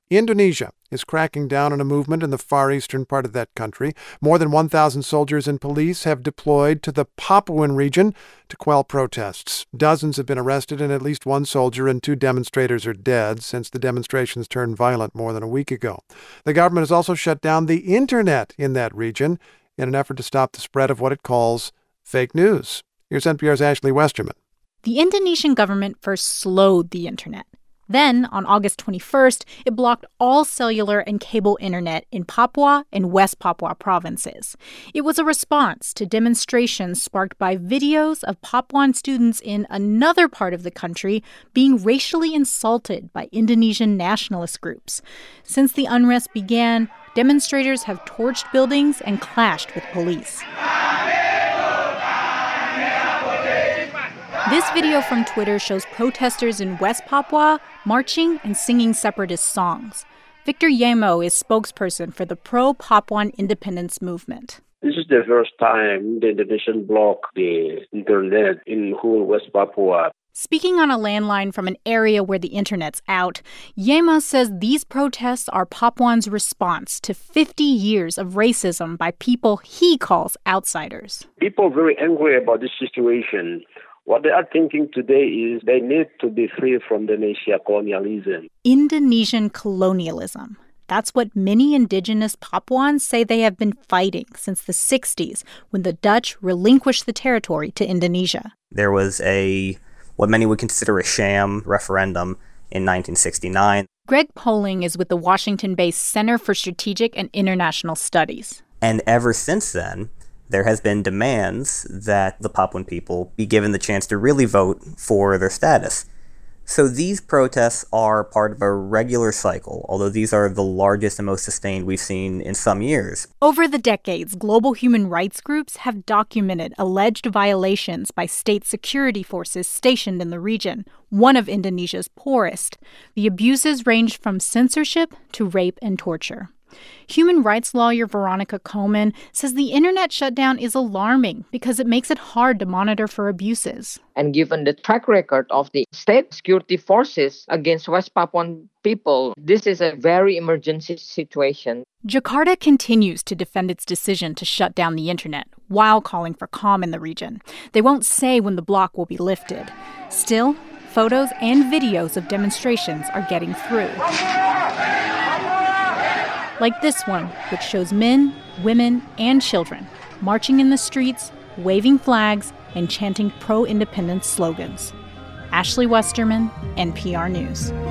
Indonesia is cracking down on a movement in the far eastern part of that country. More than 1,000 soldiers and police have deployed to the Papuan region to quell protests. Dozens have been arrested, and at least one soldier and 2 demonstrators are dead since the demonstrations turned violent more than a week ago. The government has also shut down the internet in that region in an effort to stop the spread of what it calls fake news. Here's NPR's Ashley Westerman. The Indonesian government first slowed the internet. Then, on August 21st, it blocked all cellular and cable internet in Papua and West Papua provinces. It was a response to demonstrations sparked by videos of Papuan students in another part of the country being racially insulted by Indonesian nationalist groups. Since the unrest began, demonstrators have torched buildings and clashed with police. This video from Twitter shows protesters in West Papua marching and singing separatist songs. Victor Yemo is spokesperson for the pro-Papuan independence movement. This is the first time the Indonesian blocked the internet in whole West Papua. Speaking on a landline from an area where the internet's out, Yema says these protests are Papuans' response to 50 years of racism by people he calls outsiders. People are very angry about this situation. What they are thinking today is they need to be free from Indonesia colonialism. Indonesian colonialism. That's what many indigenous Papuans say they have been fighting since the 60s, when the Dutch relinquished the territory to Indonesia. There was what many would consider a sham referendum in 1969. Greg Poling is with the Washington-based Center for Strategic and International Studies. And ever since then, there has been demands that the Papuan people be given the chance to really vote for their status. So these protests are part of a regular cycle, although these are the largest and most sustained we've seen in some years. Over the decades, global human rights groups have documented alleged violations by state security forces stationed in the region, one of Indonesia's poorest. The abuses ranged from censorship to rape and torture. Human rights lawyer Veronica Coleman says the internet shutdown is alarming because it makes it hard to monitor for abuses. And given the track record of the state security forces against West Papuan people, this is a very emergency situation. Jakarta continues to defend its decision to shut down the internet while calling for calm in the region. They won't say when the block will be lifted. Still, photos and videos of demonstrations are getting through. Like this one, which shows men, women, and children marching in the streets, waving flags, and chanting pro-independence slogans. Ashley Westerman, NPR News.